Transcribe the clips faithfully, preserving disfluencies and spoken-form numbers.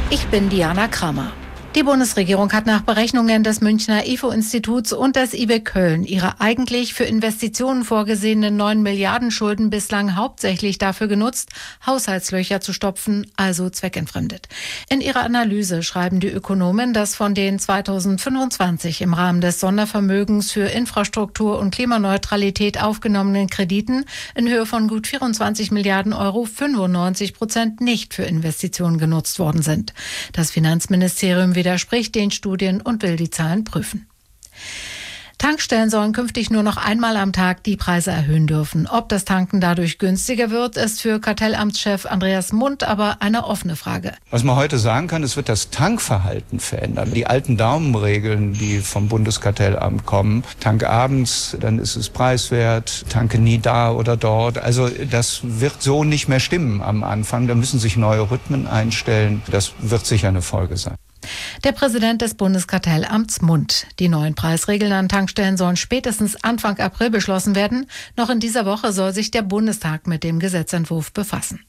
Ich bin Diana Kramer. Die Bundesregierung hat nach Berechnungen des Münchner I F O-Instituts und des I B E Köln ihre eigentlich für Investitionen vorgesehenen neun Milliarden Schulden bislang hauptsächlich dafür genutzt, Haushaltslöcher zu stopfen, also zweckentfremdet. In ihrer Analyse schreiben die Ökonomen, dass von den zweitausendfünfundzwanzig im Rahmen des Sondervermögens für Infrastruktur und Klimaneutralität aufgenommenen Krediten in Höhe von gut vierundzwanzig Milliarden Euro fünfundneunzig Prozent nicht für Investitionen genutzt worden sind. Das Finanzministerium widerspricht den Studien und will die Zahlen prüfen. Tankstellen sollen künftig nur noch einmal am Tag die Preise erhöhen dürfen. Ob das Tanken dadurch günstiger wird, ist für Kartellamtschef Andreas Mundt aber eine offene Frage. Was man heute sagen kann, es wird das Tankverhalten verändern. Die alten Daumenregeln, die vom Bundeskartellamt kommen, Tank abends, dann ist es preiswert, tanke nie da oder dort. Also das wird so nicht mehr stimmen am Anfang. Da müssen sich neue Rhythmen einstellen. Das wird sicher eine Folge sein. Der Präsident des Bundeskartellamts Mundt. Die neuen Preisregeln an Tankstellen sollen spätestens Anfang April beschlossen werden. Noch in dieser Woche soll sich der Bundestag mit dem Gesetzentwurf befassen.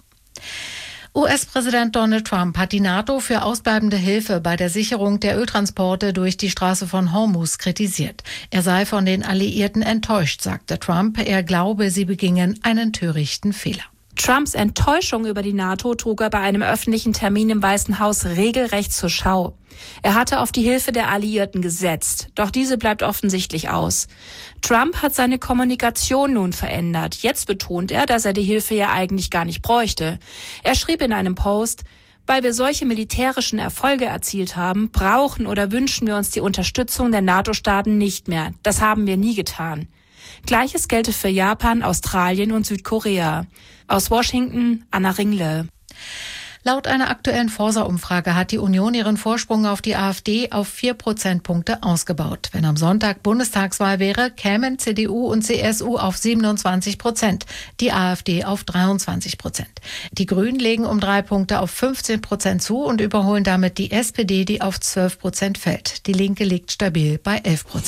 U S-Präsident Donald Trump hat die NATO für ausbleibende Hilfe bei der Sicherung der Öltransporte durch die Straße von Hormuz kritisiert. Er sei von den Alliierten enttäuscht, sagte Trump. Er glaube, sie begingen einen törichten Fehler. Trumps Enttäuschung über die NATO trug er bei einem öffentlichen Termin im Weißen Haus regelrecht zur Schau. Er hatte auf die Hilfe der Alliierten gesetzt, doch diese bleibt offensichtlich aus. Trump hat seine Kommunikation nun verändert. Jetzt betont er, dass er die Hilfe ja eigentlich gar nicht bräuchte. Er schrieb in einem Post: Weil wir solche militärischen Erfolge erzielt haben, brauchen oder wünschen wir uns die Unterstützung der NATO-Staaten nicht mehr. Das haben wir nie getan. Gleiches gelte für Japan, Australien und Südkorea. Aus Washington, Anna Ringle. Laut einer aktuellen Forsa-Umfrage hat die Union ihren Vorsprung auf die AfD auf vier Prozentpunkte ausgebaut. Wenn am Sonntag Bundestagswahl wäre, kämen C D U und C S U auf siebenundzwanzig Prozent, die AfD auf dreiundzwanzig Prozent. Die Grünen legen um drei Punkte auf fünfzehn Prozent zu und überholen damit die S P D, die auf zwölf Prozent fällt. Die Linke liegt stabil bei elf Prozent.